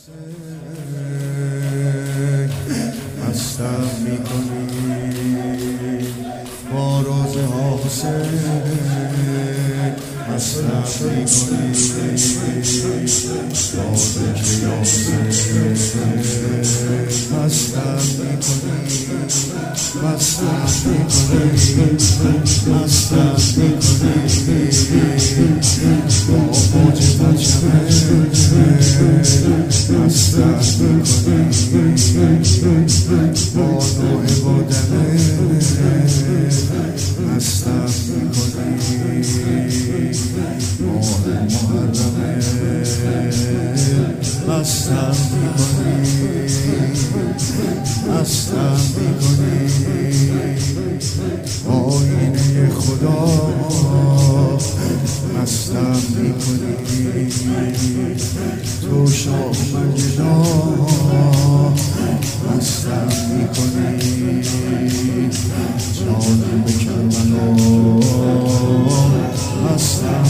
مستم میکنی با روز حسین، مستم میکنی با ذکر یاسین، مستم میکنی، مستم میکنی، مستم میکنی با موج پرچمه، مستم میکنی با نوع بادمه، مستم میکنی ماه محرمه، مستم میکنی، مستم میکنی آینه خدا، مستم میکنی تو شاه مجدا، مستم میکنی جانم کربلا، مستم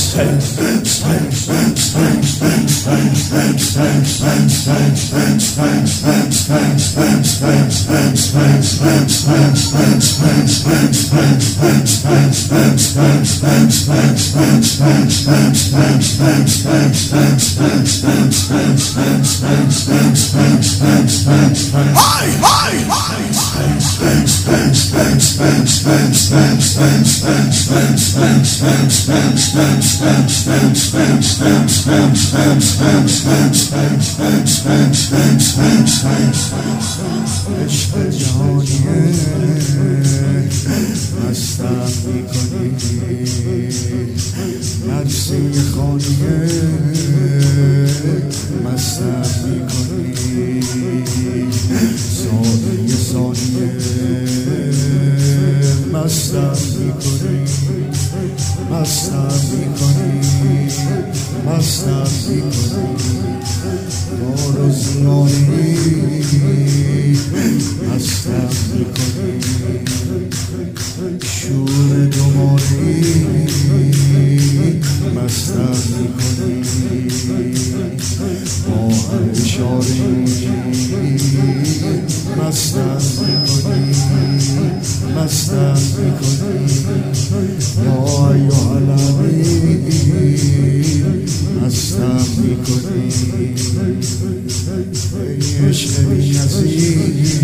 عشق جهانیه، مستم میکنی نرسی خانیه، مستم میکنی ثانیه ثانیه، مستم میکنی، مستم میکنی، مستم میکنی دار و زیانی، مستم میکنی شور دومانی، مستم میکنی با اشاری، مستم میکنی، مستم میکنی یا ایها الامین، مستم میکنی ای عشق بی‌نظیر،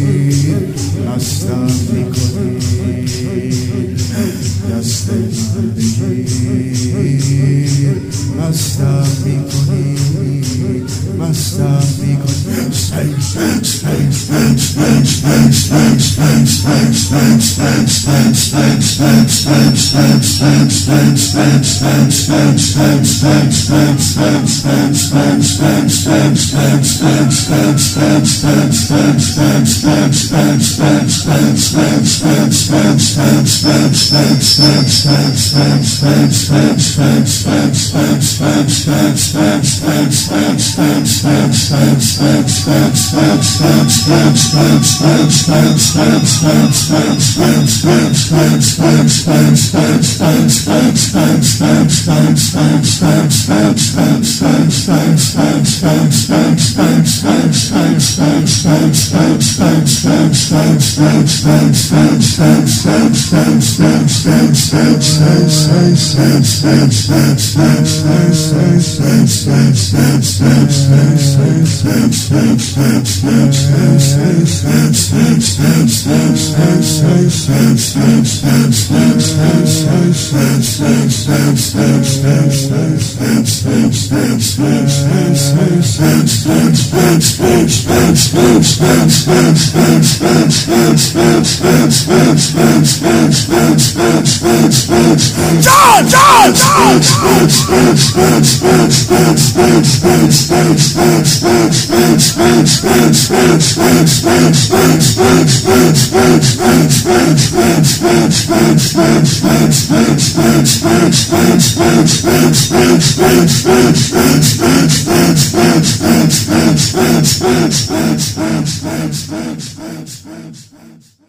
مستم میکنی دست من بگیر، مستم میکنی، مستم میکنی John.